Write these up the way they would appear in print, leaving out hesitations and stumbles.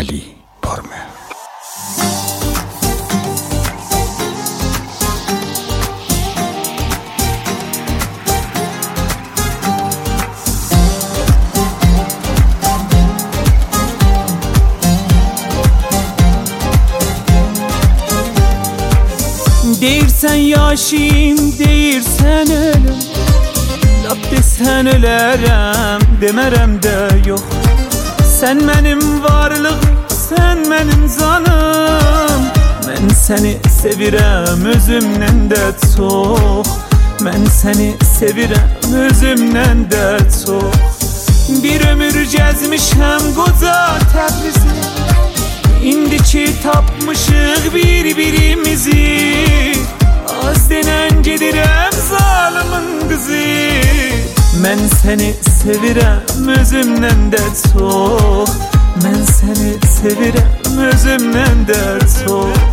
علی پرمهر. Deyirsən yaşayım, deyirsən ölüm, lap desən ölərəm, demərəm də yox. Sən mənim varlığım, sən mənim canım. Mən səni sevirəm özümdən də çox. Mən səni sevirəm özümdən də çox. Bir ömür gəzmişəm qoca Təbrizi, İndi ki tapmışıq bir-birimizi. Az denən gedirəm zalımın qızı. Mən səni sevirəm özümdən də çox. Mən səni sevirəm özümdən də çox.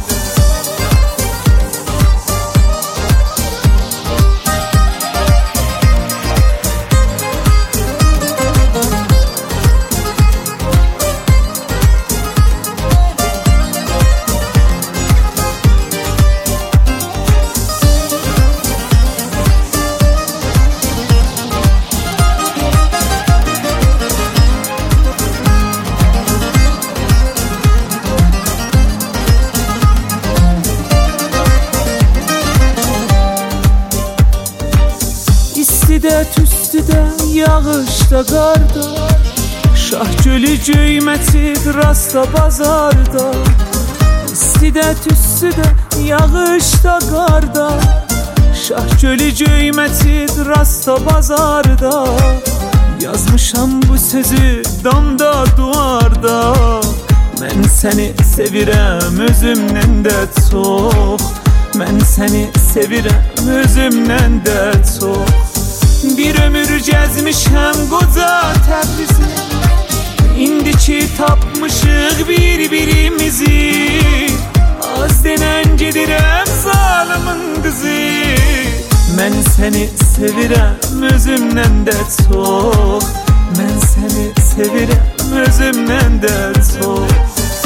İstidə, tüstüdə, yağışda, qarda, şah gölü göymətib rasta bazarda. İstidə, tüstüdə, yağışda, qarda, şah gölü göymətib rasta bazarda. Yazmışam bu sözü damda, duvarda. Mən səni sevirəm özümdən də çox. Mən səni sevirəm özümdən də çox. Bir ömür gəzmişəm qoca Təbrizi, İndi ki tapmışıq bir-birimizi. Az denən gedirəm zalımın qızı. Mən səni sevirəm özümdən də çox. Mən səni sevirəm özümdən də çox.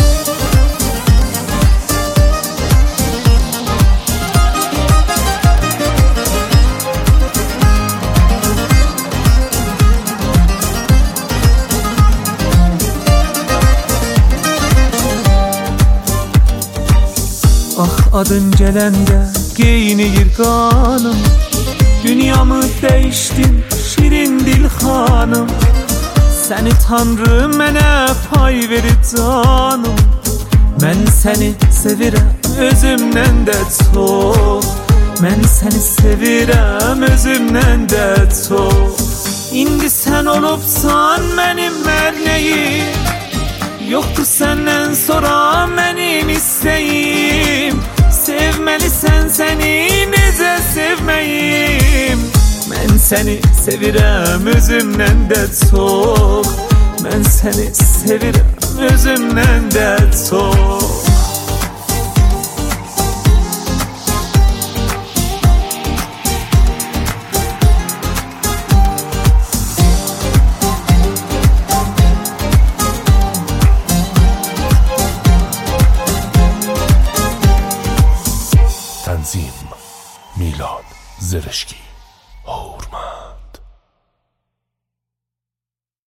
Ah adın gələndə qeyniyir qanım. Dünyamı dəyişdin şirin dil xanım. Səni Tanrı mənə pay verir canım. Mən səni sevirəm özümdən də çox. Mən səni sevirəm özümdən də çox. İndi sən olubsan mənim mərnəyim. Yoxdur səndən sonra mənim istəyim. Sevməlisən səni necə sevməyim. Mən səni sevirəm özümdən də çox. Mən səni sevirəm özümdən də çox.